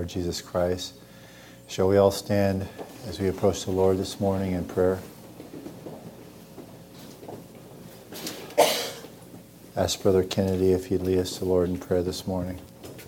Lord Jesus Christ. Shall we all stand as we approach the Lord this morning in prayer? Ask Brother Kennedy if he'd lead us to the Lord in prayer this morning.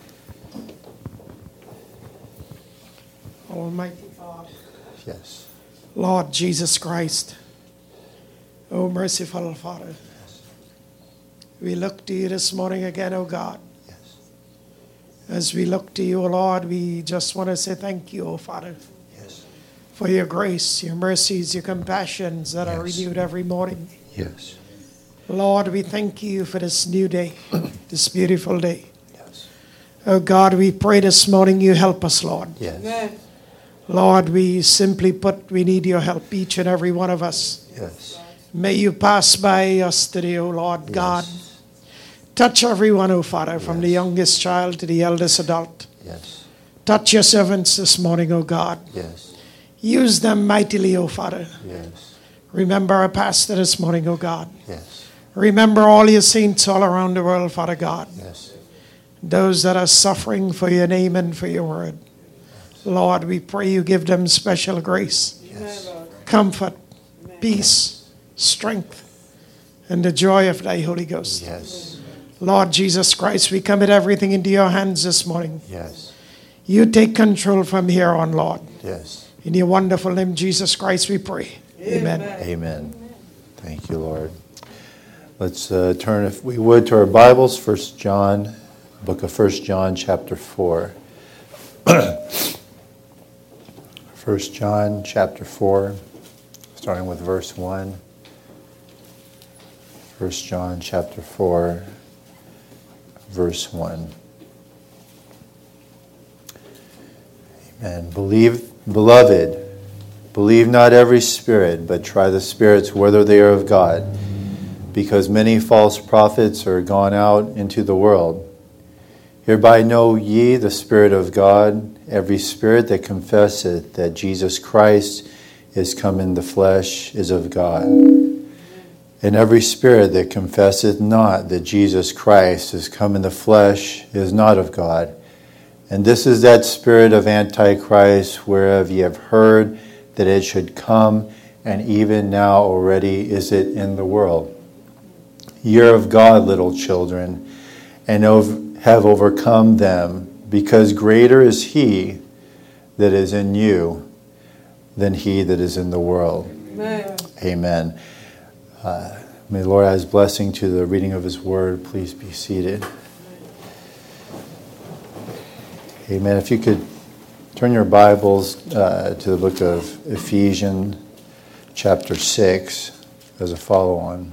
Almighty Father. Yes. Lord Jesus Christ. O merciful Father. Yes. We look to you this morning again, O God. Yes. As we look to you, O Lord, we just want to say thank you, O Father. Yes. For your grace, your mercies, your compassions that are renewed every morning. Yes. Lord, we thank you for this new day, this beautiful day. Yes. Oh God, we pray this morning you help us, Lord. Yes. Amen. Lord, we simply put, we need your help, each and every one of us. Yes. May you pass by us today, O Lord God. Touch everyone, O Father, from the youngest child to the eldest adult. Yes. Touch your servants this morning, O God. Yes. Use them mightily, O Father. Yes. Remember our pastor this morning, O God. Yes. Remember all your saints all around the world, Father God. Yes. Those that are suffering for your name and for your word. Lord, we pray you give them special grace, Yes. comfort, peace, strength, and the joy of thy Holy Ghost. Yes. Lord Jesus Christ, we commit everything into your hands this morning. Yes. You take control from here on, Lord. Yes. In your wonderful name, Jesus Christ, we pray. Amen. Amen. Thank you, Lord. Let's turn, if we would, to our Bibles, 1 John, book of 1 John, chapter 4. 1 John, chapter 4, starting with verse 1. 1 John, chapter 4, verse 1. Amen. Beloved, believe not every spirit, but try the spirits whether they are of God, because many false prophets are gone out into the world. Hereby know ye the Spirit of God. Every spirit that confesseth that Jesus Christ is come in the flesh is of God. And every spirit that confesseth not that Jesus Christ is come in the flesh is not of God. And this is that spirit of Antichrist, whereof ye have heard that it should come, and even now already is it in the world. Ye are of God, little children, and have overcome them, because greater is he that is in you than he that is in the world. Amen. Amen. May the Lord add his blessing to the reading of his word. Please be seated. Amen. If you could turn your Bibles to the book of Ephesians, chapter 6, as a follow-on.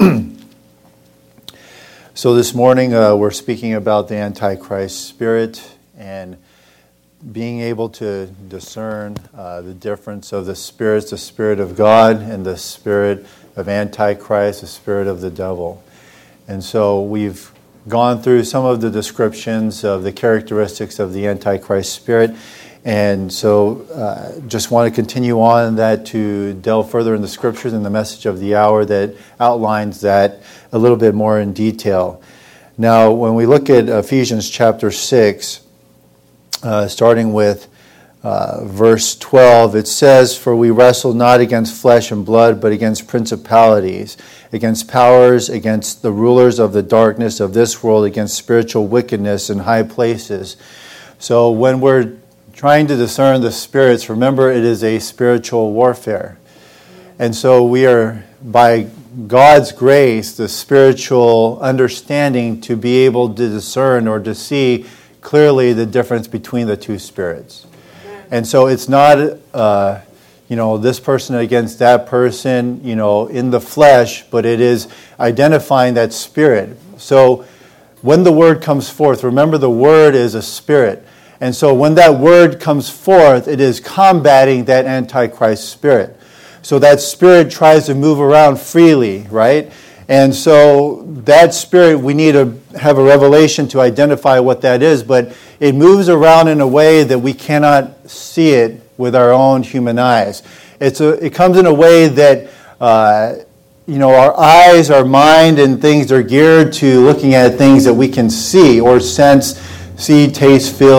So this morning we're speaking about the Antichrist spirit and being able to discern the difference of the spirits, the Spirit of God and the spirit of Antichrist, the spirit of the devil. And so we've gone through some of the descriptions of the characteristics of the Antichrist spirit. And so just want to continue on that to delve further in the scriptures and the message of the hour that outlines that a little bit more in detail. Now, when we look at Ephesians chapter 6, starting with verse 12, it says, "For we wrestle not against flesh and blood, but against principalities, against powers, against the rulers of the darkness of this world, against spiritual wickedness in high places." So when we're trying to discern the spirits, remember it is a spiritual warfare. And so we are, by God's grace, the spiritual understanding to be able to discern or to see clearly the difference between the two spirits. And so it's not, this person against that person, in the flesh, but it is identifying that spirit. So when the word comes forth, remember the word is a spirit. And so when that word comes forth, it is combating that Antichrist spirit. So that spirit tries to move around freely, right? And so that spirit, we need to have a revelation to identify what that is, but it moves around in a way that we cannot see it with our own human eyes. It comes in a way that our eyes, our mind, and things are geared to looking at things that we can see or sense, see, taste, feel,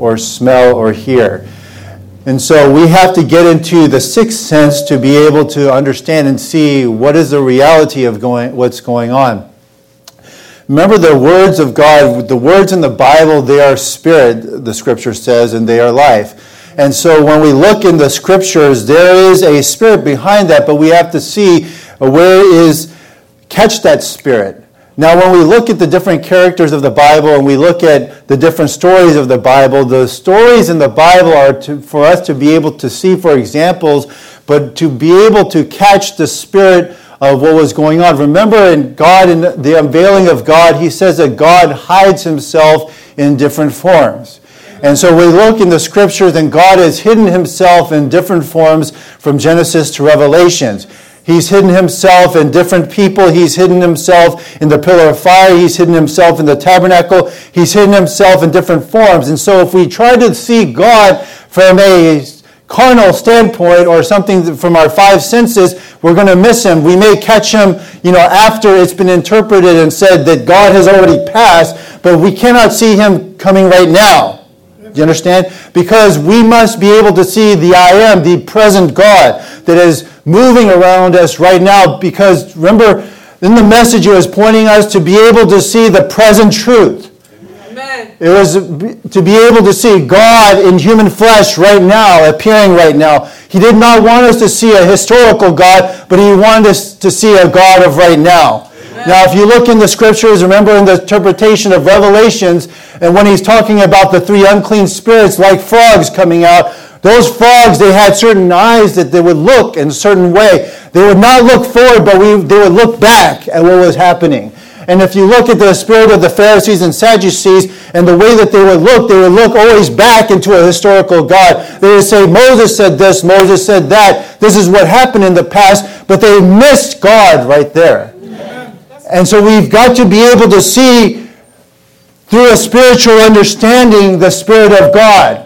or smell or hear. And so we have to get into the sixth sense to be able to understand and see what is the reality of what's going on. Remember the words of God, the words in the Bible, they are spirit, the scripture says, and they are life. And so when we look in the scriptures, there is a spirit behind that, but we have to see catch that spirit. Now, when we look at the different characters of the Bible and we look at the different stories of the stories in the Bible are for us to be able to see for examples, but to be able to catch the spirit of what was going on. Remember, in the unveiling of God, he says that God hides himself in different forms. And so we look in the scriptures and God has hidden himself in different forms from Genesis to Revelations. He's hidden himself in different people. He's hidden himself in the pillar of fire. He's hidden himself in the tabernacle. He's hidden himself in different forms. And so if we try to see God from a carnal standpoint or something from our five senses, we're going to miss him. We may catch him, after it's been interpreted and said that God has already passed, but we cannot see him coming right now. Do you understand? Because we must be able to see the I am, the present God that is moving around us right now. Because remember, in the message it was pointing us to be able to see the present truth. Amen. It was to be able to see God in human flesh right now, appearing right now. He did not want us to see a historical God, but he wanted us to see a God of right now. Now, if you look in the scriptures, remember in the interpretation of Revelations, and when he's talking about the three unclean spirits like frogs coming out, those frogs, they had certain eyes that they would look in a certain way. They would not look forward, but they would look back at what was happening. And if you look at the spirit of the Pharisees and Sadducees and the way that they would look always back into a historical God. They would say, Moses said this, Moses said that. This is what happened in the past, but they missed God right there. And so we've got to be able to see through a spiritual understanding the Spirit of God.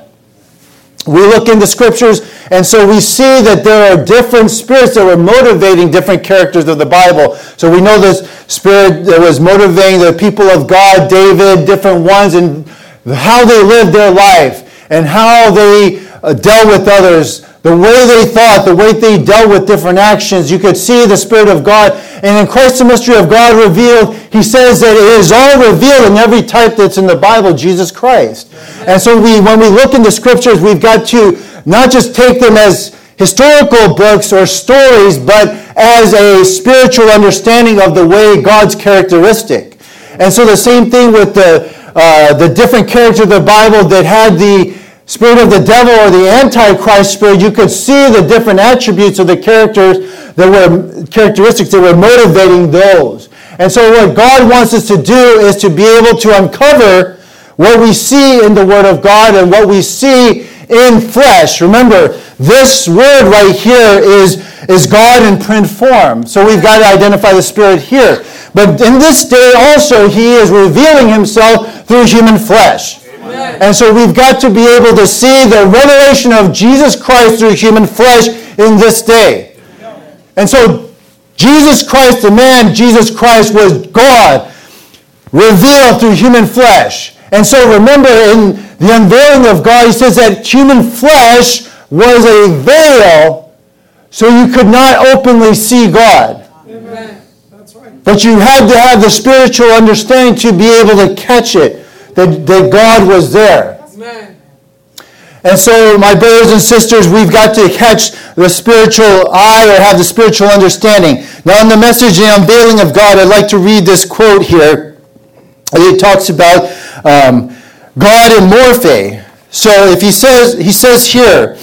We look in the scriptures, and so we see that there are different spirits that were motivating different characters of the Bible. So we know this spirit that was motivating the people of God, David, different ones, and how they lived their life, and how they dealt with others, the way they thought, the way they dealt with different actions. You could see the Spirit of God. And in Christ the Mystery of God Revealed, he says that it is all revealed in every type that's in the Bible, Jesus Christ. And so when we look in the scriptures, we've got to not just take them as historical books or stories, but as a spiritual understanding of the way God's characteristic. And so the same thing with the different characters of the Bible that had the spirit of the devil or the Antichrist spirit, you could see the different attributes of the characteristics that were motivating those. And so what God wants us to do is to be able to uncover what we see in the Word of God and what we see in flesh. Remember, this word right here is God in print form. So we've got to identify the Spirit here. But in this day also, he is revealing himself through human flesh. And so we've got to be able to see the revelation of Jesus Christ through human flesh in this day. And so Jesus Christ, the man Jesus Christ, was God revealed through human flesh. And so remember, in the unveiling of God, he says that human flesh was a veil, so you could not openly see God. Amen. That's right. But you had to have the spiritual understanding to be able to catch it. That God was there. Amen. And so, my brothers and sisters, we've got to catch the spiritual eye or have the spiritual understanding. Now, in the message, The Unveiling of God, I'd like to read this quote here. It talks about God in morphe. So, if he says here,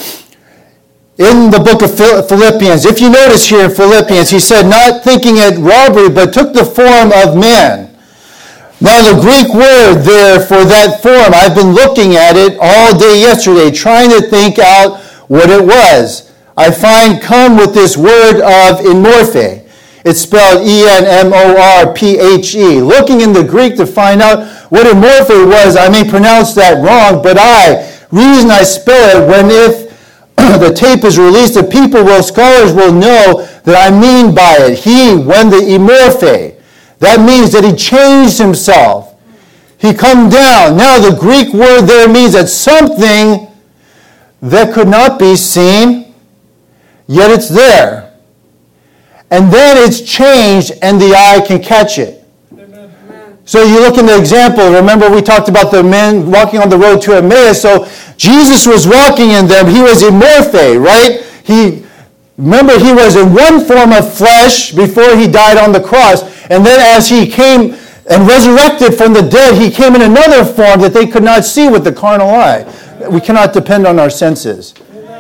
in the book of Philippians, if you notice here in Philippians, he said, not thinking it robbery, but took the form of man. Now the Greek word there for that form, I've been looking at it all day yesterday, trying to think out what it was. I find come with this word of enmorphe. It's spelled E-N-M-O-R-P-H-E. Looking in the Greek to find out what enmorphe was, I may pronounce that wrong, but reason I spell it, when if the tape is released, scholars will know that I mean by it. When the emorphe. That means that he changed himself. He come down. Now the Greek word there means that something that could not be seen, yet it's there. And then it's changed and the eye can catch it. Amen. So you look in the example, remember we talked about the men walking on the road to Emmaus. So Jesus was walking in them. He was amorphe, right? Remember, he was in one form of flesh before he died on the cross. And then as he came and resurrected from the dead, he came in another form that they could not see with the carnal eye. We cannot depend on our senses.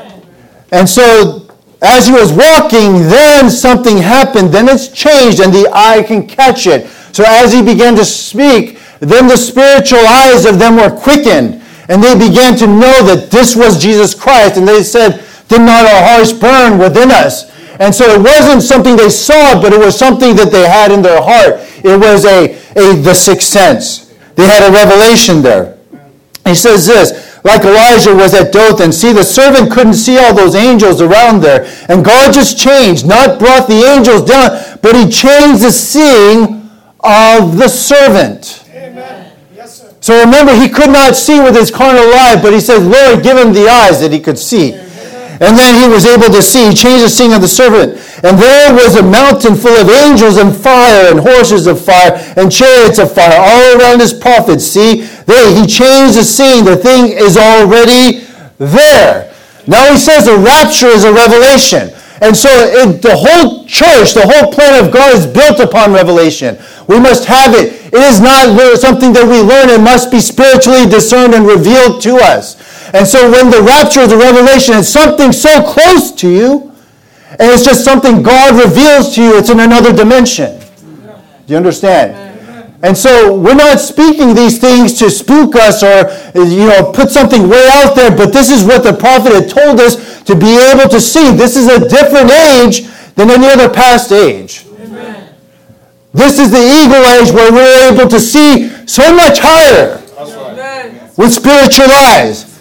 And so as he was walking, then something happened. Then it's changed and the eye can catch it. So as he began to speak, then the spiritual eyes of them were quickened. And they began to know that this was Jesus Christ. And they said, did not our hearts burn within us? And so it wasn't something they saw, but it was something that they had in their heart. It was the sixth sense. They had a revelation there. He says this, like Elijah was at Dothan. See, the servant couldn't see all those angels around there. And God just changed, not brought the angels down, but he changed the seeing of the servant. Amen. Yes, sir. So remember, he could not see with his carnal eye, but he said, Lord, give him the eyes that he could see. And then he was able to see. He changed the seeing of the servant. And there was a mountain full of angels and fire and horses of fire and chariots of fire all around his prophets. See, he changed the scene. The thing is already there. Now he says the rapture is a revelation. And so the whole church, the whole plan of God is built upon revelation. We must have it. It is not something that we learn. It must be spiritually discerned and revealed to us. And so when the rapture is a revelation, it's something so close to you, and it's just something God reveals to you. It's in another dimension. Do you understand? Amen. And so we're not speaking these things to spook us or put something way out there, but this is what the prophet had told us to be able to see. This is a different age than any other past age. Amen. This is the eagle age where we're able to see so much higher. That's right. With spiritual eyes.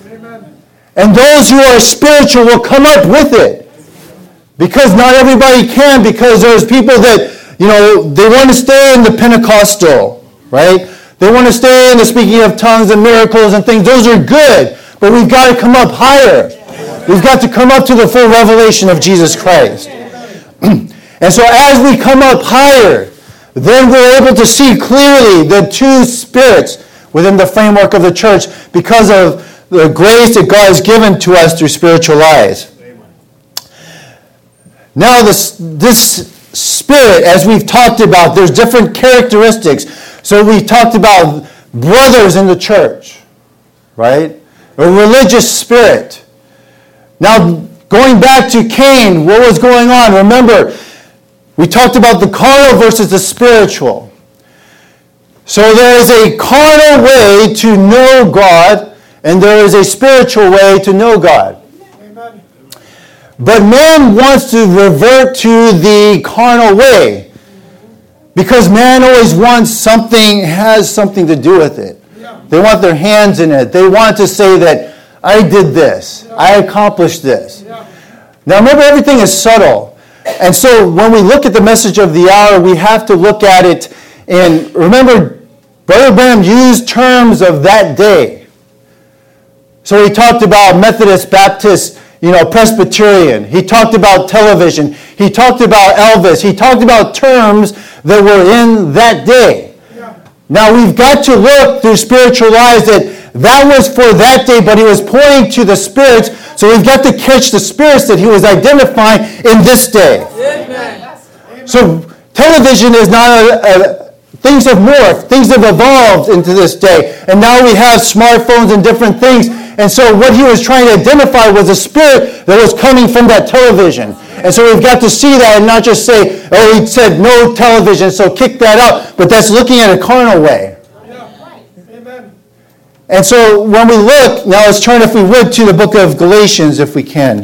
And those who are spiritual will come up with it. Because not everybody can, because there's people that, they want to stay in the Pentecostal, right? They want to stay in the speaking of tongues and miracles and things. Those are good, but we've got to come up higher. We've got to come up to the full revelation of Jesus Christ. And so as we come up higher, then we're able to see clearly the two spirits within the framework of the church because of the grace that God has given to us through spiritual eyes. Amen. Now this spirit, as we've talked about, there's different characteristics. So we talked about brothers in the church, right? A religious spirit. Now going back to Cain, what was going on? Remember, we talked about the carnal versus the spiritual. So there is a carnal way to know God, and there is a spiritual way to know God. Amen. But man wants to revert to the carnal way. Because man always has something to do with it. Yeah. They want their hands in it. They want to say that I did this. Yeah. I accomplished this. Yeah. Now remember, everything is subtle. And so when we look at the message of the hour, we have to look at it. And remember, Brother Branham used terms of that day. So he talked about Methodist, Baptist, Presbyterian. He talked about television. He talked about Elvis. He talked about terms that were in that day. Yeah. Now we've got to look through spiritual eyes that was for that day, but he was pointing to the spirits. So we've got to catch the spirits that he was identifying in this day. Amen. So television is not things have morphed. Things have evolved into this day. And now we have smartphones and different things. And so what he was trying to identify was a spirit that was coming from that television. And so we've got to see that and not just say, oh, he said no television, so kick that out. But that's looking at a carnal way. Yeah. Amen. And so when we look, now let's turn, if we would, to the book of Galatians, if we can.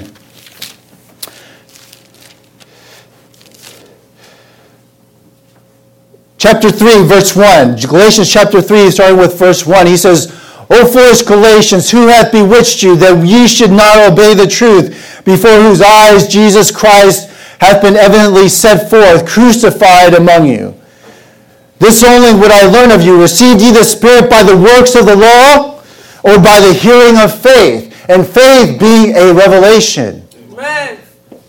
Chapter 3, verse 1. Galatians chapter 3, starting with verse 1. He says, O foolish Galatians, who hath bewitched you, that ye should not obey the truth, before whose eyes Jesus Christ hath been evidently set forth, crucified among you? This only would I learn of you. Received ye the Spirit by the works of the law, or by the hearing of faith? And faith being a revelation. Amen.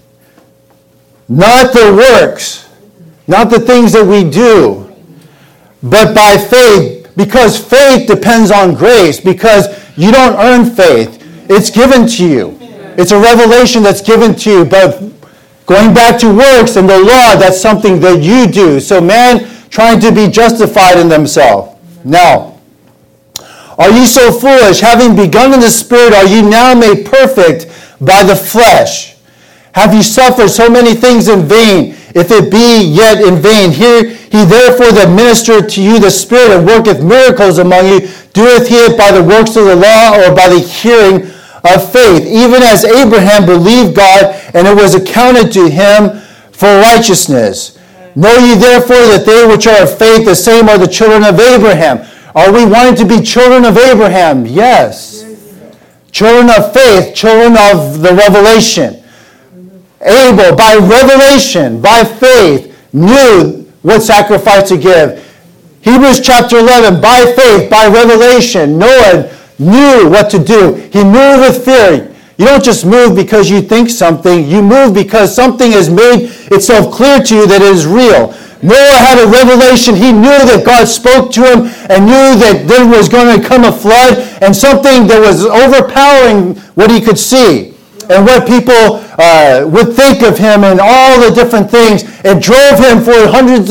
Not the works, not the things that we do, but by faith, because faith depends on grace, because you don't earn faith. It's given to you. It's a revelation that's given to you. But going back to works and the law, that's something that you do. So man trying to be justified in themselves. Now, are you so foolish? Having begun in the Spirit, are you now made perfect by the flesh? Have you suffered so many things in vain, if it be yet in vain? Here he therefore that ministered to you the Spirit and worketh miracles among you, doeth he it by the works of the law or by the hearing of faith? Even as Abraham believed God, and it was accounted to him for righteousness. Know ye therefore that they which are of faith, the same are the children of Abraham. Are we wanting to be children of Abraham? Yes. Children of faith, children of the revelation. Abel, by revelation, by faith, knew what sacrifice to give. Hebrews chapter 11, by faith, by revelation, Noah knew what to do. He moved with fear. You don't just move because you think something. You move because something has made itself clear to you that it is real. Noah had a revelation. He knew that God spoke to him and knew that there was going to come a flood and something that was overpowering what he could see and what people would think of him and all the different things. It drove him for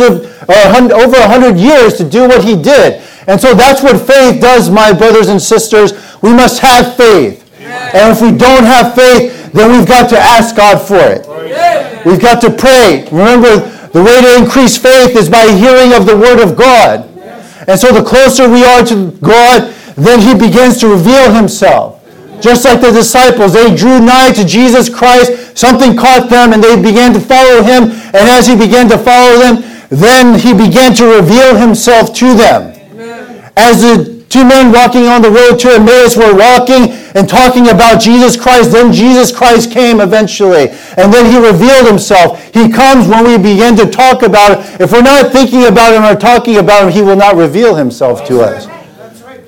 over 100 years to do what he did. And so that's what faith does, my brothers and sisters. We must have faith. And if we don't have faith, then we've got to ask God for it. We've got to pray. Remember, the way to increase faith is by hearing of the Word of God. And so the closer we are to God, then He begins to reveal Himself. Just like the disciples, they drew nigh to Jesus Christ. Something caught them and they began to follow Him. And as He began to follow them, then He began to reveal Himself to them. As the two men walking on the road to Emmaus were walking and talking about Jesus Christ, then Jesus Christ came eventually. And then He revealed Himself. He comes when we begin to talk about it. If we're not thinking about Him or talking about Him, He will not reveal Himself to us. That's right.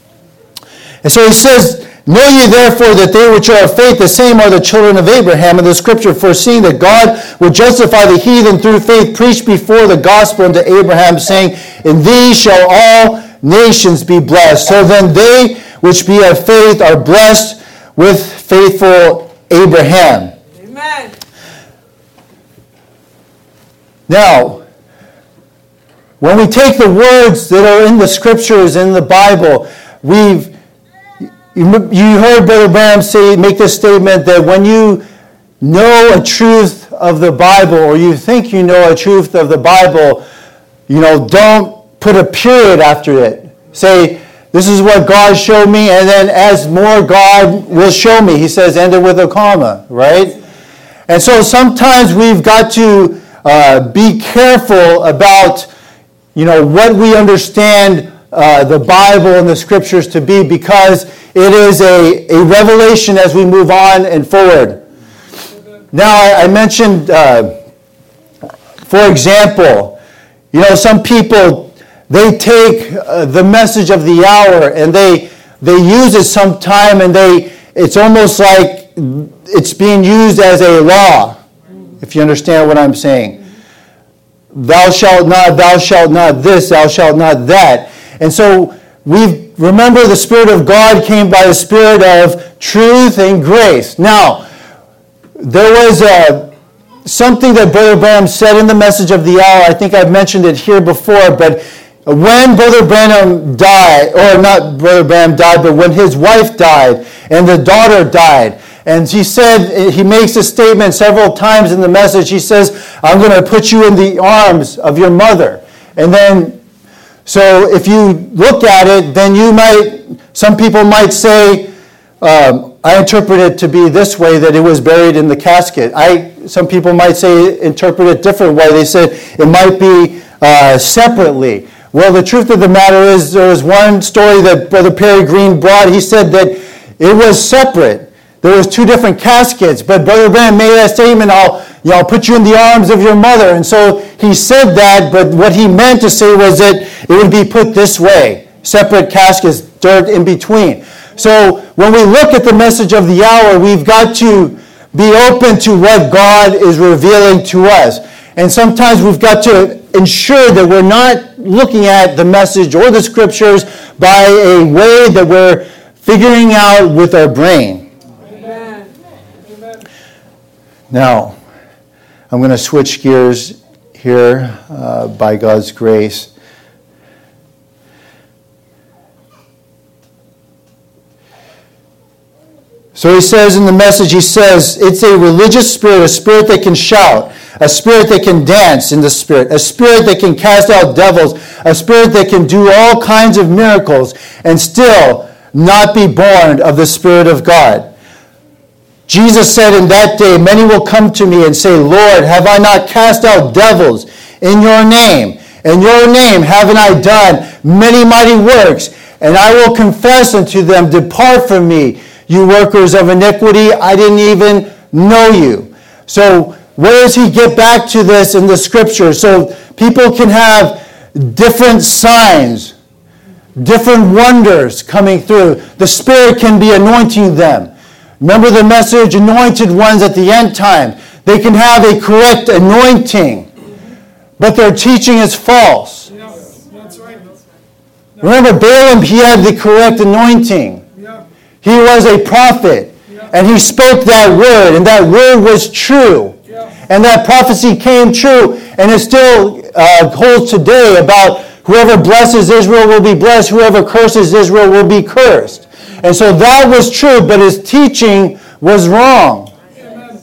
And so He says, know ye therefore that they which are of faith, the same are the children of Abraham. And the scripture foreseeing that God would justify the heathen through faith, preached before the gospel unto Abraham, saying, in these shall all nations be blessed. So then they which be of faith are blessed with faithful Abraham. Amen. Now, when we take the words that are in the scriptures, in the Bible, you heard Brother Branham make this statement that when you know a truth of the Bible, or you think you know a truth of the Bible, don't put a period after it. Say, this is what God showed me, and then as more God will show me. He says, end it with a comma, right? And so sometimes we've got to be careful about, what we understand the Bible and the Scriptures to be, because it is a revelation as we move on and forward. Now, I mentioned, for example, some people, they take the message of the hour and they use it sometime, and it's almost like it's being used as a law, if you understand what I'm saying. Thou shalt not this, thou shalt not that. And so remember the Spirit of God came by the Spirit of truth and grace. Now, there was something that Brother Branham said in the message of the hour. I think I've mentioned it here before, but when Brother Branham died, or not Brother Branham died, but when his wife died and the daughter died, and he said, he makes a statement several times in the message, he says, I'm going to put you in the arms of your mother. And then, so if you look at it, then some people might say, I interpret it to be this way, that it was buried in the casket. Some people might interpret it a different way. They said it might be separately. Well, the truth of the matter is, there was one story that Brother Perry Green brought. He said that it was separate, there was 2 different caskets, but Brother Branham made that statement, I'll put you in the arms of your mother. And so he said that, but what he meant to say was that it would be put this way, separate caskets, dirt in between. So when we look at the message of the hour, we've got to be open to what God is revealing to us. And sometimes we've got to ensure that we're not looking at the message or the scriptures by a way that we're figuring out with our brain. Amen. Now, I'm going to switch gears here by God's grace. So he says in the message, he says, it's a religious spirit, a spirit that can shout, a spirit that can dance in the spirit, a spirit that can cast out devils, a spirit that can do all kinds of miracles and still not be born of the Spirit of God. Jesus said in that day, many will come to me and say, Lord, have I not cast out devils in your name? In your name haven't I done many mighty works? And I will confess unto them, depart from me, you workers of iniquity, I didn't even know you. So where does he get back to this in the scripture? So people can have different signs, different wonders coming through. The Spirit can be anointing them. Remember the message, anointed ones at the end time. They can have a correct anointing, but their teaching is false. Yeah, that's right. Remember Balaam, he had the correct anointing. He was a prophet, and he spoke that word, and that word was true. And that prophecy came true, and it still holds today about whoever blesses Israel will be blessed, whoever curses Israel will be cursed. And so that was true, but his teaching was wrong. Amen.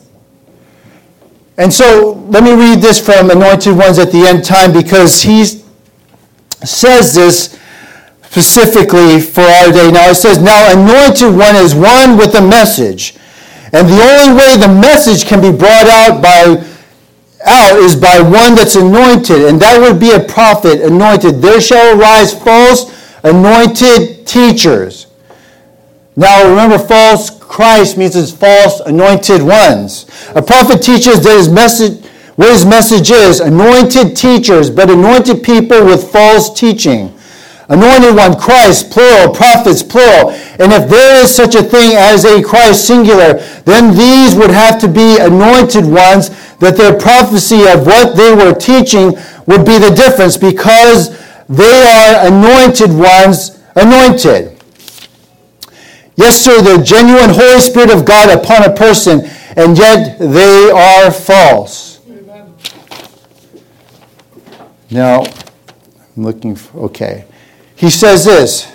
And so let me read this from Anointed Ones at the End Time, because he says this specifically for our day. Now it says, now Anointed One is one with a message. And the only way the message can be brought out is by one that's anointed, and that would be a prophet anointed. There shall arise false anointed teachers. Now remember, false Christ means it's false anointed ones. A prophet teaches that what his message is, anointed teachers, but anointed people with false teaching. Anointed one, Christ, plural, prophets, plural. And if there is such a thing as a Christ, singular, then these would have to be anointed ones, that their prophecy of what they were teaching would be the difference, because they are anointed ones, anointed. Yes, sir, the genuine Holy Spirit of God upon a person, and yet they are false. Amen. Now, I'm looking for, okay. He says this.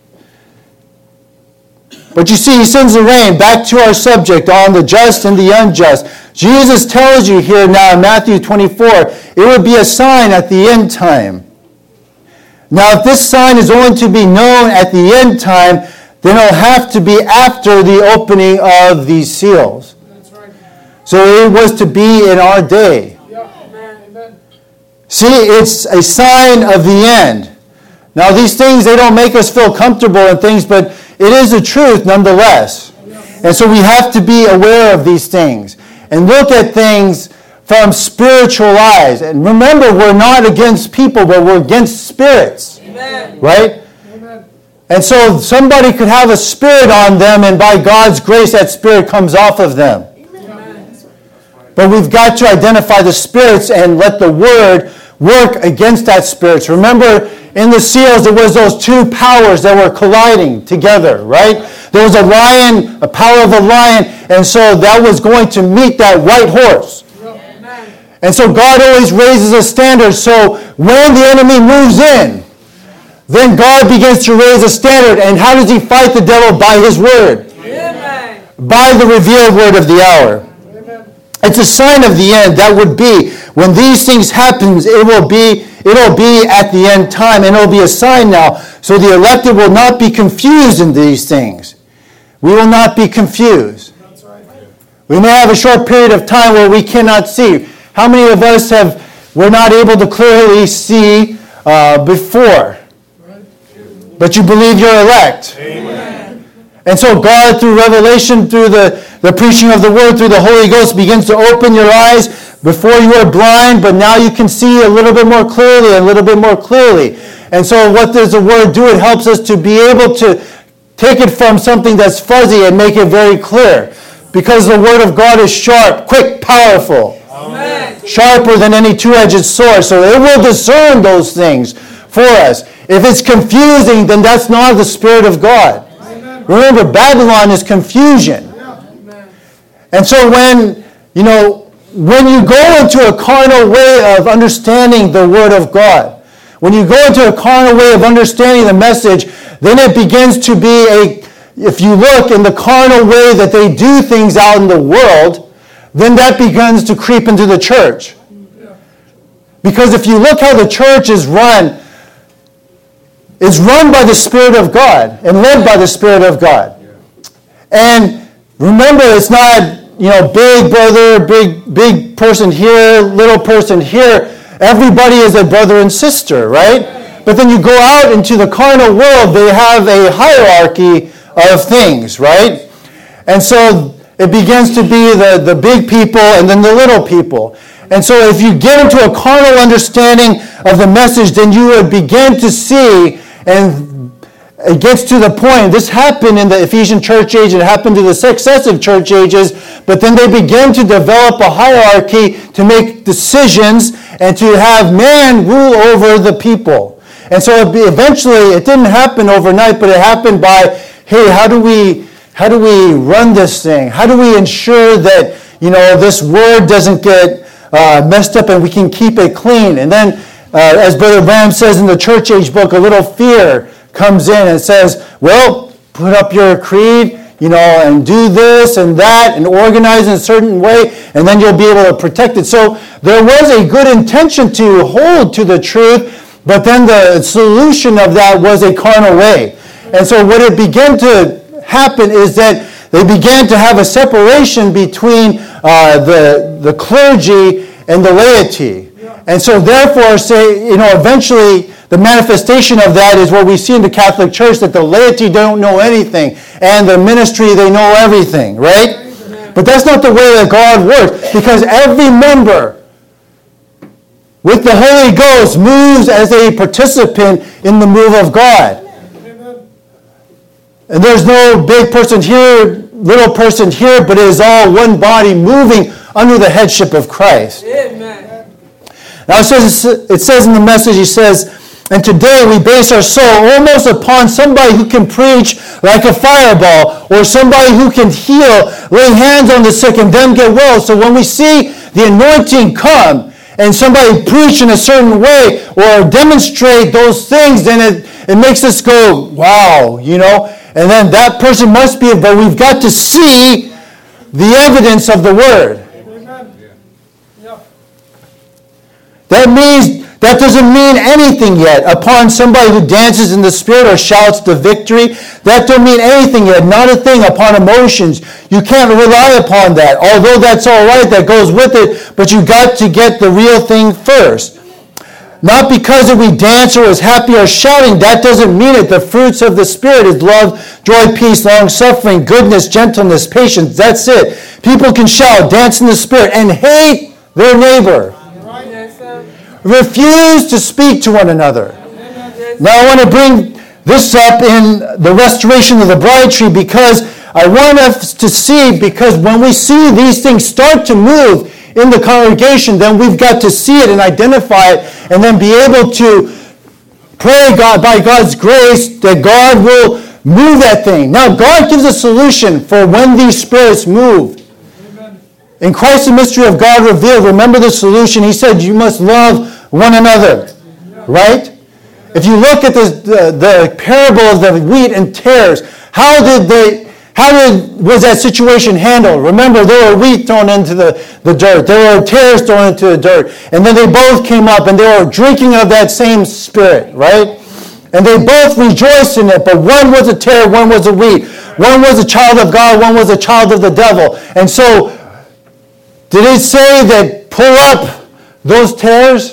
But you see, he sends the rain. Back to our subject on the just and the unjust. Jesus tells you here now in Matthew 24, it would be a sign at the end time. Now, if this sign is only to be known at the end time, then it'll have to be after the opening of these seals. That's right. So it was to be in our day. Yeah. Amen. See, it's a sign of the end. Now, these things, they don't make us feel comfortable and things, but it is the truth nonetheless. And so we have to be aware of these things and look at things from spiritual eyes. And remember, we're not against people, but we're against spirits. Amen. Right? Amen. And so somebody could have a spirit on them, and by God's grace, that spirit comes off of them. Amen. But we've got to identify the spirits and let the word work against that spirits. Remember, in the seals, there was those two powers that were colliding together, right? There was a lion, a power of a lion, and so that was going to meet that white horse. Amen. And so God always raises a standard. So when the enemy moves in, then God begins to raise a standard. And how does he fight the devil? By his word. Amen. By the revealed word of the hour. Amen. It's a sign of the end. That would be when these things happen, it'll be at the end time, and it'll be a sign now. So the elected will not be confused in these things. We will not be confused. That's right. We may have a short period of time where we cannot see. How many of us were not able to clearly see before? But you believe you're elect. Amen. And so God, through revelation, through the preaching of the word, through the Holy Ghost, begins to open your eyes. Before you were blind, but now you can see a little bit more clearly, a little bit more clearly. And so what does the word do? It helps us to be able to take it from something that's fuzzy and make it very clear. Because the word of God is sharp, quick, powerful. Amen. Sharper than any two-edged sword. So it will discern those things for us. If it's confusing, then that's not the Spirit of God. Amen. Remember, Babylon is confusion. Amen. And so when you go into a carnal way of understanding the Word of God, when you go into a carnal way of understanding the message, then it begins to be if you look in the carnal way that they do things out in the world, then that begins to creep into the church. Because if you look how the church is run by the Spirit of God and led by the Spirit of God. And remember, it's not, big brother, big person here, little person here. Everybody is a brother and sister, right? But then you go out into the carnal world, they have a hierarchy of things, right? And so it begins to be the big people and then the little people. And so if you get into a carnal understanding of the message, then you would begin to see, and it gets to the point, this happened in the Ephesian church age, it happened to the successive church ages, but then they begin to develop a hierarchy to make decisions and to have man rule over the people. And so eventually, it didn't happen overnight, but it happened by, hey, how do we run this thing? How do we ensure that, this word doesn't get messed up and we can keep it clean? And then, as Brother Branham says in the church age book, a little fear comes in and says, well, put up your creed, and do this and that and organize in a certain way, and then you'll be able to protect it. So there was a good intention to hold to the truth, but then the solution of that was a carnal way. And so what it began to happen is that they began to have a separation between the clergy and the laity. And so therefore, eventually the manifestation of that is what we see in the Catholic Church, that the laity don't know anything, and the ministry, they know everything, right? Amen. But that's not the way that God works, because every member with the Holy Ghost moves as a participant in the move of God. Amen. And there's no big person here, little person here, but it is all one body moving under the headship of Christ. Amen. Now it says in the message, he says, and today we base our soul almost upon somebody who can preach like a fireball, or somebody who can heal, lay hands on the sick and them get well. So when we see the anointing come and somebody preach in a certain way or demonstrate those things, then it makes us go, wow, and then that person must be, but we've got to see the evidence of the word. That doesn't mean anything yet. Upon somebody who dances in the Spirit or shouts the victory, that don't mean anything yet. Not a thing. Upon emotions, you can't rely upon that. Although that's all right, that goes with it, but you got to get the real thing first. Not because we dance or is happy or shouting, that doesn't mean it. The fruits of the Spirit is love, joy, peace, long-suffering, goodness, gentleness, patience. That's it. People can shout, dance in the Spirit, and hate their neighbor. Refuse to speak to one another. Now I want to bring this up in the restoration of the bride tree, because I want us to see, because when we see these things start to move in the congregation, then we've got to see it and identify it, and then be able to pray God by God's grace that God will move that thing. Now God gives a solution for when these spirits move. In Christ the mystery of God revealed, remember the solution. He said you must love one another, right? If you look at the parable of the wheat and tares, how was that situation handled? Remember, there were wheat thrown into the dirt. There were tares thrown into the dirt. And then they both came up and they were drinking of that same spirit, right? And they both rejoiced in it, but one was a tare, one was a wheat. One was a child of God, one was a child of the devil. And so, did it say that pull up those tares?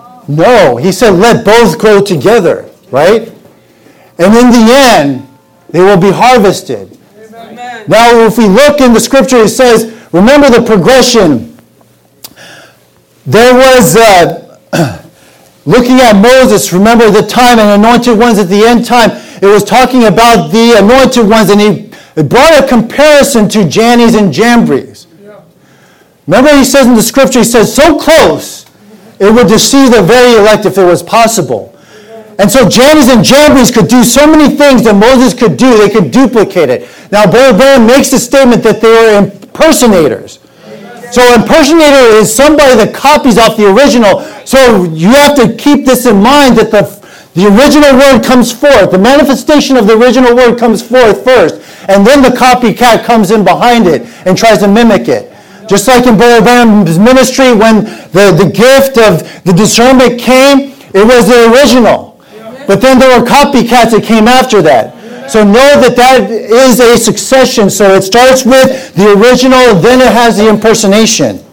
No. He said let both grow together, right? And in the end, they will be harvested. Amen. Now, if we look in the scripture, it says, remember the progression. There was, looking at Moses, remember the time and anointed ones at the end time. It was talking about the anointed ones, and he brought a comparison to Jannes and Jambres. Yeah. Remember he says in the scripture, he says, so close, it would deceive the very elect if it was possible. And so Jannes and Jambres could do so many things that Moses could do. They could duplicate it. Now, Brother Branham makes the statement that they were impersonators. So impersonator is somebody that copies off the original. So you have to keep this in mind that the original word comes forth. The manifestation of the original word comes forth first. And then the copycat comes in behind it and tries to mimic it. Just like in Brother Branham's ministry, when the gift of the discernment came, it was the original. But then there were copycats that came after that. So know that that is a succession. So it starts with the original, and then it has the impersonation.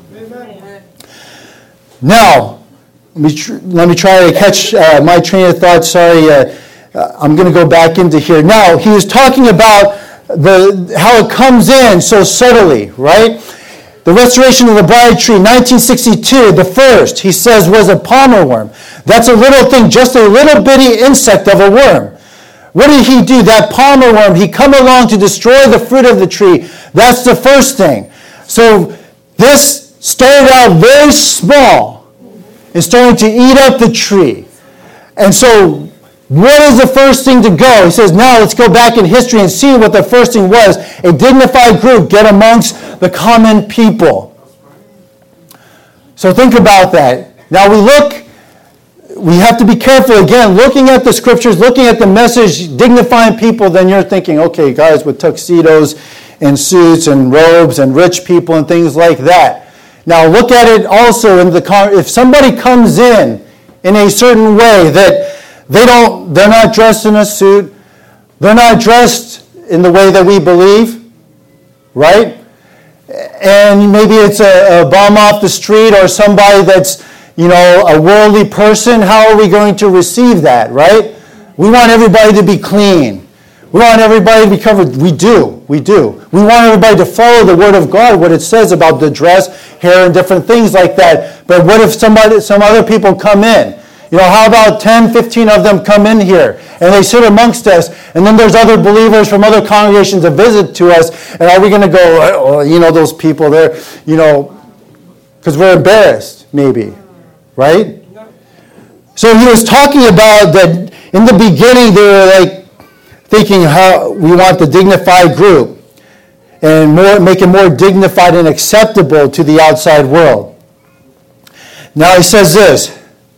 Now, let me try to catch my train of thought. Sorry, I'm going to go back into here. Now, he was talking about how it comes in so subtly, right? The restoration of the bride tree, 1962, the first, he says, was a palmer worm. That's a little thing, just a little bitty insect of a worm. What did he do? That palmer worm, he come along to destroy the fruit of the tree. That's the first thing. So this started out very small and starting to eat up the tree. And so what is the first thing to go? He says, now let's go back in history and see what the first thing was. A dignified group get amongst the common people. So think about that. Now we have to be careful again, looking at the scriptures, looking at the message, dignifying people, then you're thinking, okay, guys with tuxedos and suits and robes and rich people and things like that. Now look at it also if somebody comes in a certain way that they're not dressed in a suit, they're not dressed in the way that we believe, right? And maybe it's a bum off the street or somebody that's, a worldly person. How are we going to receive that, right? We want everybody to be clean. We want everybody to be covered. We do. We want everybody to follow the Word of God, what it says about the dress, hair, and different things like that. But what if some other people come in? How about 10, 15 of them come in here and they sit amongst us, and then there's other believers from other congregations that visit to us, and are we going to go, those people there, because we're embarrassed, maybe, right? So he was talking about that in the beginning they were like thinking how we want the dignified group and make it more dignified and acceptable to the outside world. Now he says this,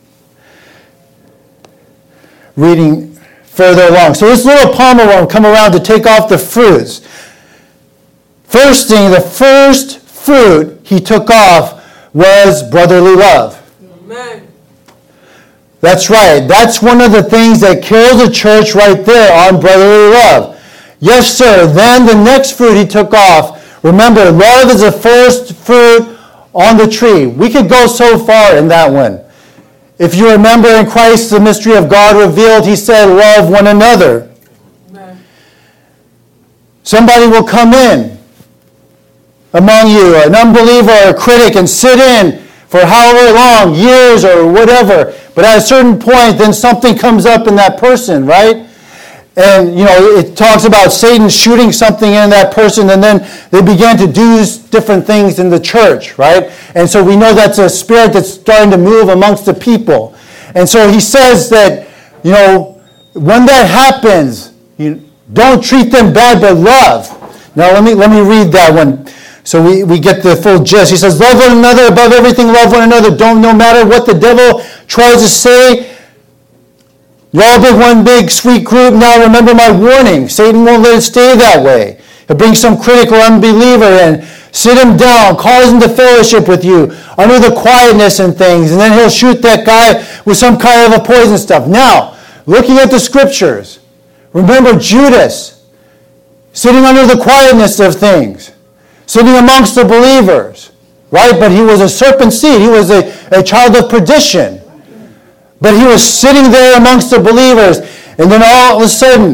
reading further along. So this little palmer worm come around to take off the fruits. First thing, the first fruit he took off was brotherly love. Amen. That's right. That's one of the things that kills a church right there, on brotherly love. Yes, sir. Then the next fruit he took off. Remember, love is the first fruit on the tree. We could go so far in that one. If you remember in Christ, the mystery of God revealed, he said, love one another. Amen. Somebody will come in among you, an unbeliever or a critic, and sit in for however long, years or whatever. But at a certain point, then something comes up in that person, right? And, it talks about Satan shooting something in that person, and then they began to do different things in the church, right? And so we know that's a spirit that's starting to move amongst the people. And so he says that, when that happens, don't treat them bad, but love. Now let me read that one so we get the full gist. He says, love one another above everything, love one another. No matter what the devil tries to say, you're all one big sweet group. Now remember my warning. Satan won't let it stay that way. He'll bring some critic or unbeliever and sit him down, cause him to fellowship with you under the quietness and things, and then he'll shoot that guy with some kind of a poison stuff. Now, looking at the scriptures, remember Judas sitting under the quietness of things, sitting amongst the believers, right? But he was a serpent seed. He was a child of perdition. But he was sitting there amongst the believers, and then all of a sudden,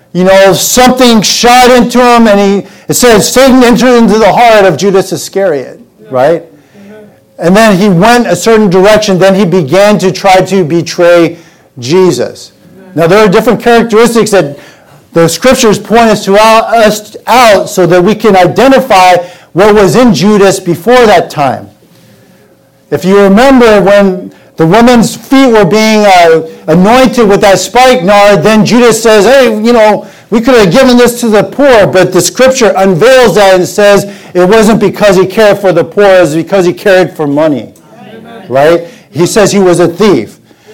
something shot into him, and it says Satan entered into the heart of Judas Iscariot, right? And then he went a certain direction. Then he began to try to betray Jesus. Now, there are different characteristics that the Scriptures point us out so that we can identify what was in Judas before that time. If you remember when the woman's feet were being anointed with that spikenard, then Judas says, hey, we could have given this to the poor, but the Scripture unveils that and says it wasn't because he cared for the poor, it was because he cared for money. Amen. Right? He says he was a thief.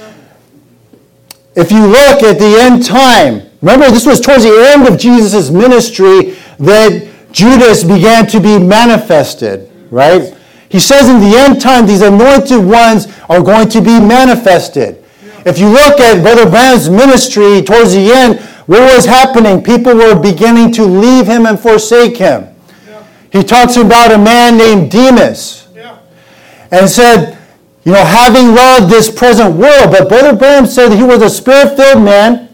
If you look at the end time, remember this was towards the end of Jesus' ministry that Judas began to be manifested, right? He says in the end time, these anointed ones are going to be manifested. If you look at Brother Branham's ministry towards the end, what was happening? People were beginning to leave him and forsake him. He talks about a man named Demas and said, having loved this present world, but Brother Branham said he was a spirit-filled man.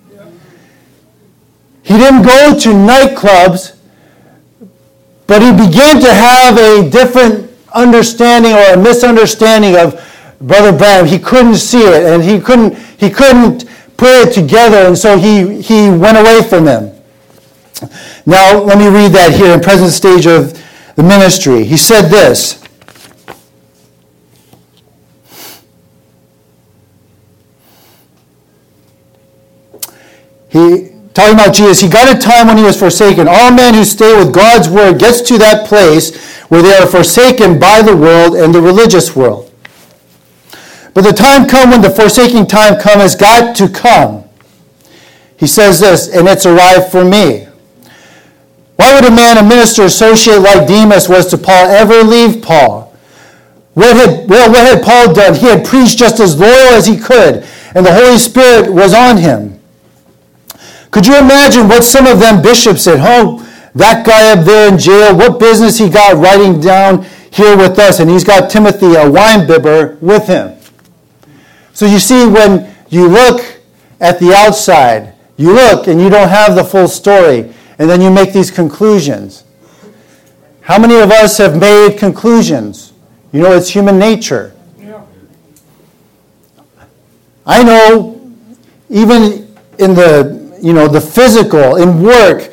He didn't go to nightclubs, but he began to have a different understanding or a misunderstanding of Brother Branham. He couldn't see it, and he couldn't put it together, and so he went away from him. Now, let me read that here in present stage of the ministry. He said this. Talking about Jesus, he got a time when he was forsaken. All men who stay with God's word gets to that place where they are forsaken by the world and the religious world. But the time come when the forsaking time come has got to come. He says this, and it's arrived for me. Why would a minister associate like Demas was to Paul ever leave Paul? What had Paul done? He had preached just as loyal as he could, and the Holy Spirit was on him. Could you imagine what some of them bishops said? That guy up there in jail, what business he got writing down here with us? And he's got Timothy, a winebibber, with him. So you see, when you look at the outside, you look and you don't have the full story, and then you make these conclusions. How many of us have made conclusions? It's human nature. I know, even in the physical, in work,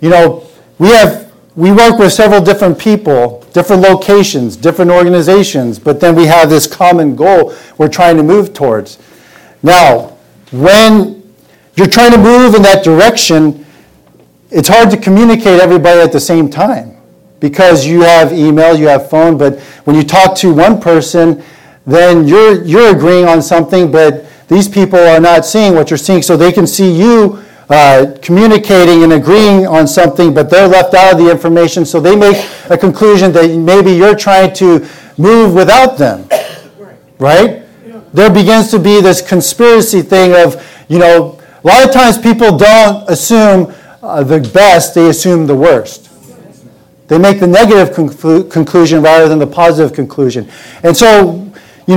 we work with several different people, different locations, different organizations, but then we have this common goal we're trying to move towards. Now, when you're trying to move in that direction, it's hard to communicate everybody at the same time because you have email, you have phone, but when you talk to one person, then you're agreeing on something, but these people are not seeing what you're seeing, so they can see you communicating and agreeing on something, but they're left out of the information, so they make a conclusion that maybe you're trying to move without them. Right? There begins to be this conspiracy thing of, a lot of times people don't assume the best, they assume the worst. They make the negative conclusion rather than the positive conclusion. And so,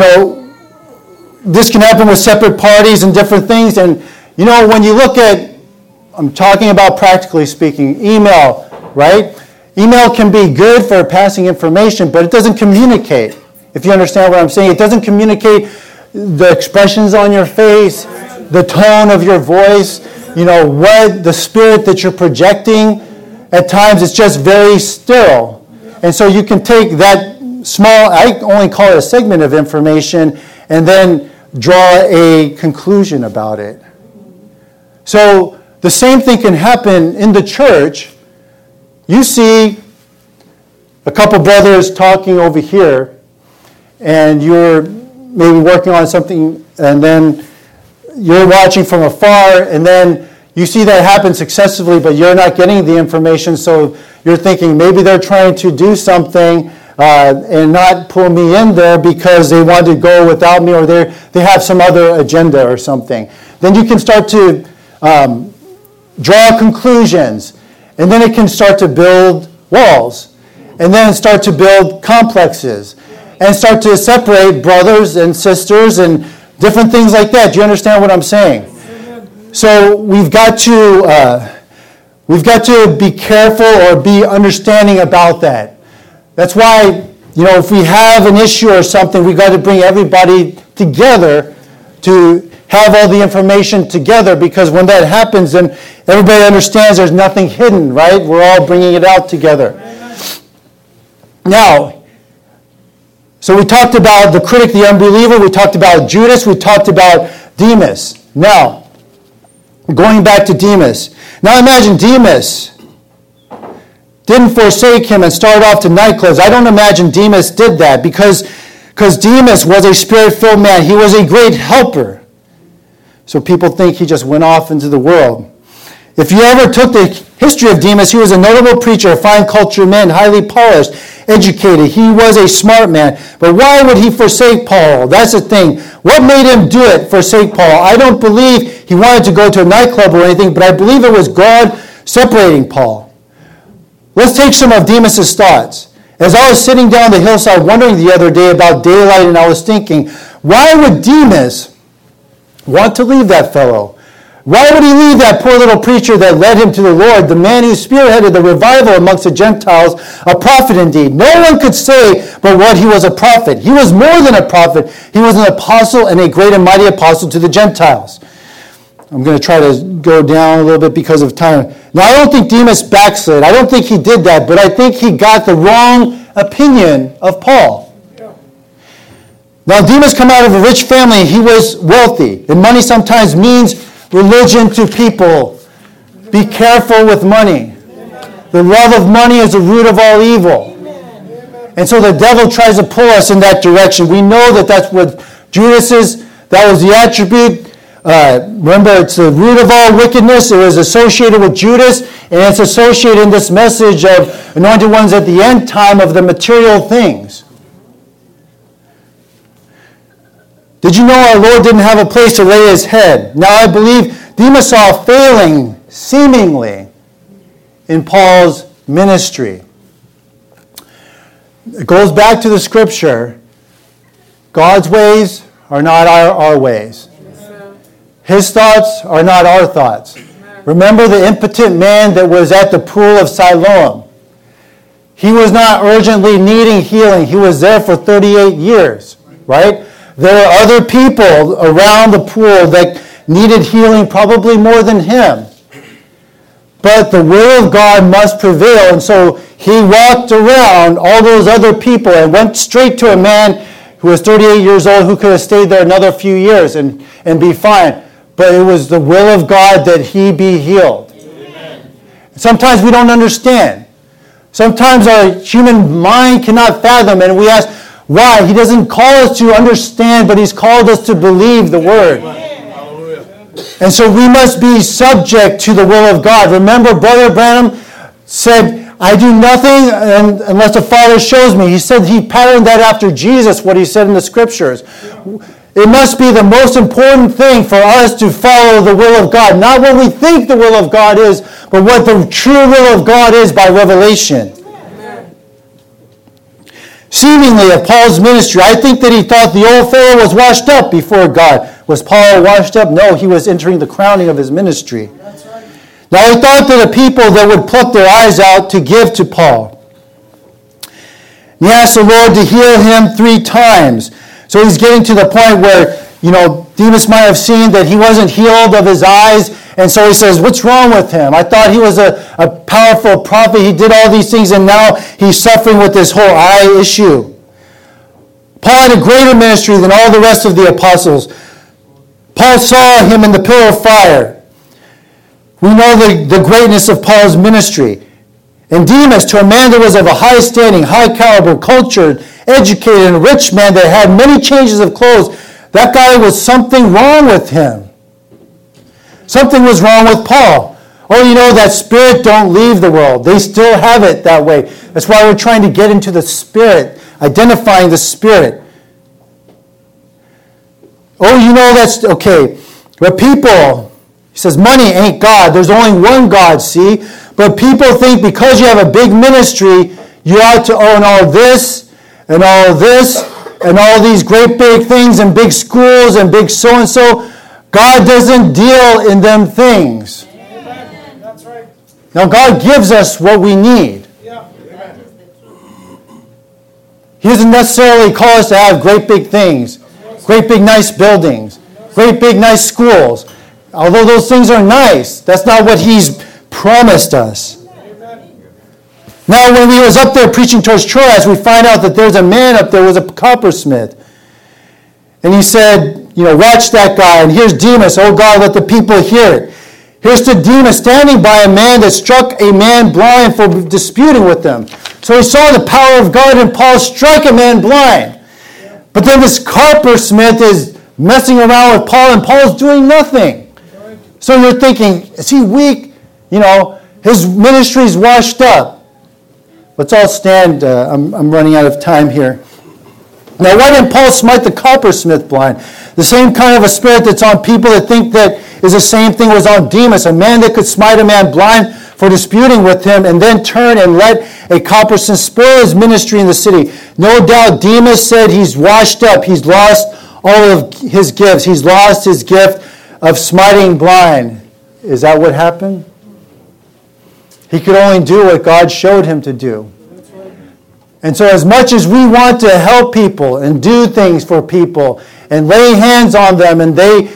this can happen with separate parties and different things, and when you look at, I'm talking about practically speaking, email, right? Email can be good for passing information, but it doesn't communicate. If you understand what I'm saying, it doesn't communicate the expressions on your face, the tone of your voice, what the spirit that you're projecting. At times, it's just very sterile. And so you can take that small, I only call it a segment of information, and then draw a conclusion about it. So the same thing can happen in the church. You see a couple brothers talking over here, and you're maybe working on something, and then you're watching from afar, and then you see that happen successfully, but you're not getting the information, so you're thinking maybe they're trying to do something and not pull me in there because they want to go without me, or they have some other agenda or something. Then you can start to draw conclusions, and then it can start to build walls, and then start to build complexes, and start to separate brothers and sisters and different things like that. Do you understand what I'm saying? So we've got to be careful or be understanding about that. That's why, if we have an issue or something, we've got to bring everybody together to have all the information together, because when that happens, then everybody understands there's nothing hidden, right? We're all bringing it out together. Now, so we talked about the critic, the unbeliever. We talked about Judas. We talked about Demas. Now, going back to Demas. Now imagine Demas didn't forsake him and start off to nightclubs. I don't imagine Demas did that because Demas was a spirit-filled man. He was a great helper. So people think he just went off into the world. If you ever took the history of Demas, he was a notable preacher, a fine cultured man, highly polished, educated. He was a smart man. But why would he forsake Paul? That's the thing. What made him do it, forsake Paul? I don't believe he wanted to go to a nightclub or anything, but I believe it was God separating Paul. Let's take some of Demas' thoughts. As I was sitting down the hillside wondering the other day about daylight, and I was thinking, why would Demas want to leave that fellow? Why would he leave that poor little preacher that led him to the Lord, the man who spearheaded the revival amongst the Gentiles, a prophet indeed? No one could say but what he was a prophet. He was more than a prophet. He was an apostle and a great and mighty apostle to the Gentiles. I'm going to try to go down a little bit because of time. Now, I don't think Demas backslid. I don't think he did that, but I think he got the wrong opinion of Paul. Now, Demas came out of a rich family. He was wealthy, and money sometimes means religion to people. Be careful with money. The love of money is the root of all evil. And so the devil tries to pull us in that direction. We know that that's what Judas is. That was the attribute. Remember, it's the root of all wickedness. It was associated with Judas, and it's associated in this message of anointed ones at the end time of the material things. Did you know our Lord didn't have a place to lay his head? Now I believe Demas saw failing, seemingly, in Paul's ministry. It goes back to the scripture. God's ways are not our ways. His thoughts are not our thoughts. Remember the impotent man that was at the pool of Siloam. He was not urgently needing healing. He was there for 38 years, right? There were other people around the pool that needed healing probably more than him. But the will of God must prevail. And so he walked around all those other people and went straight to a man who was 38 years old who could have stayed there another few years and be fine. But it was the will of God that he be healed. Amen. Sometimes we don't understand. Sometimes our human mind cannot fathom, and we ask, why? He doesn't call us to understand, but he's called us to believe the word. Hallelujah. And so we must be subject to the will of God. Remember, Brother Branham said, I do nothing unless the Father shows me. He said he patterned that after Jesus, what he said in the scriptures. It must be the most important thing for us to follow the will of God. Not what we think the will of God is, but what the true will of God is by revelation. Seemingly of Paul's ministry, I think that he thought the old fellow was washed up before God. Was Paul washed up? No, he was entering the crowning of his ministry. That's right. Now he thought that the people that would pluck their eyes out to give to Paul. He asked the Lord to heal him 3 times. So he's getting to the point where, Demas might have seen that he wasn't healed of his eyes. And so he says, what's wrong with him? I thought he was a powerful prophet. He did all these things, and now he's suffering with this whole eye issue. Paul had a greater ministry than all the rest of the apostles. Paul saw him in the pillar of fire. We know the greatness of Paul's ministry. And Demas, to a man that was of a high standing, high caliber, cultured, educated, and rich man that had many changes of clothes, that guy was something wrong with him. Something was wrong with Paul. Oh, that spirit don't leave the world. They still have it that way. That's why we're trying to get into the spirit, identifying the spirit. Oh, that's okay. But people, he says, money ain't God. There's only one God, see? But people think because you have a big ministry, you ought to own all this and all this and all these great big things and big schools and big so-and-so. God God doesn't deal in them things. Amen. That's right. Now, God gives us what we need. Yeah. He doesn't necessarily call us to have great big things, great big nice buildings, great big nice schools. Although those things are nice, that's not what He's promised us. Now, when we was up there preaching towards Troas, we find out that there's a man up there who was a coppersmith. And he said, watch that guy. And here's Demas. Oh God, let the people hear it. Here's to Demas standing by a man that struck a man blind for disputing with them. So he saw the power of God in Paul strike a man blind. But then this coppersmith is messing around with Paul, and Paul's doing nothing. So you're thinking, is he weak? His ministry's washed up. Let's all stand. I'm running out of time here. Now, why didn't Paul smite the coppersmith blind? The same kind of a spirit that's on people that think that is the same thing was on Demas, a man that could smite a man blind for disputing with him and then turn and let a coppersmith spoil his ministry in the city. No doubt Demas said he's washed up. He's lost all of his gifts. He's lost his gift of smiting blind. Is that what happened? He could only do what God showed him to do. And so as much as we want to help people and do things for people and lay hands on them and they,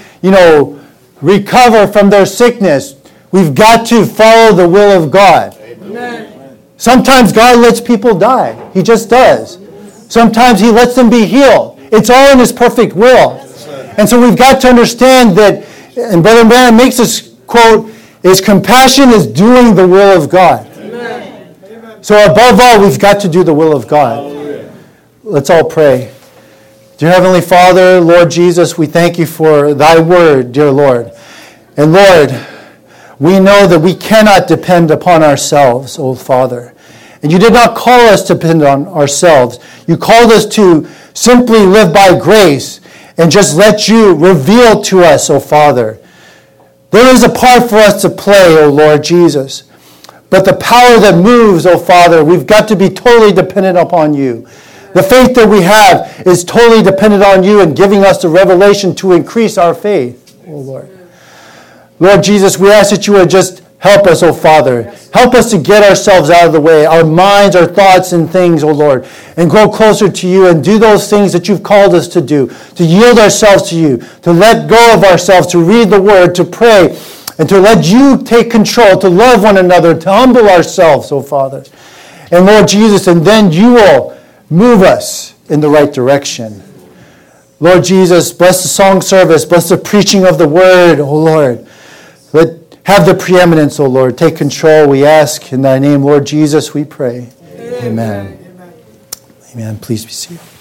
recover from their sickness, we've got to follow the will of God. Amen. Sometimes God lets people die. He just does. Sometimes He lets them be healed. It's all in His perfect will. And so we've got to understand that, and Brother Branham makes this quote, is compassion is doing the will of God. Amen. So above all, we've got to do the will of God. Hallelujah. Let's all pray. Dear Heavenly Father, Lord Jesus, we thank You for Thy word, dear Lord. And Lord, we know that we cannot depend upon ourselves, O Father. And You did not call us to depend on ourselves. You called us to simply live by grace and just let You reveal to us, O Father. There is a part for us to play, O Lord Jesus. But the power that moves, O Father, we've got to be totally dependent upon You. The faith that we have is totally dependent on You and giving us the revelation to increase our faith, O Lord. Lord Jesus, we ask that You would just help us, O Father. Help us to get ourselves out of the way, our minds, our thoughts and things, O Lord, and grow closer to You and do those things that You've called us to do, to yield ourselves to You, to let go of ourselves, to read the Word, to pray, and to let You take control, to love one another, to humble ourselves, O Father. And Lord Jesus, and then You will move us in the right direction. Lord Jesus, bless the song service, bless the preaching of the Word, O Lord. Have the preeminence, O Lord. Take control, we ask. In Thy name, Lord Jesus, we pray. Amen. Amen. Amen. Please be seated.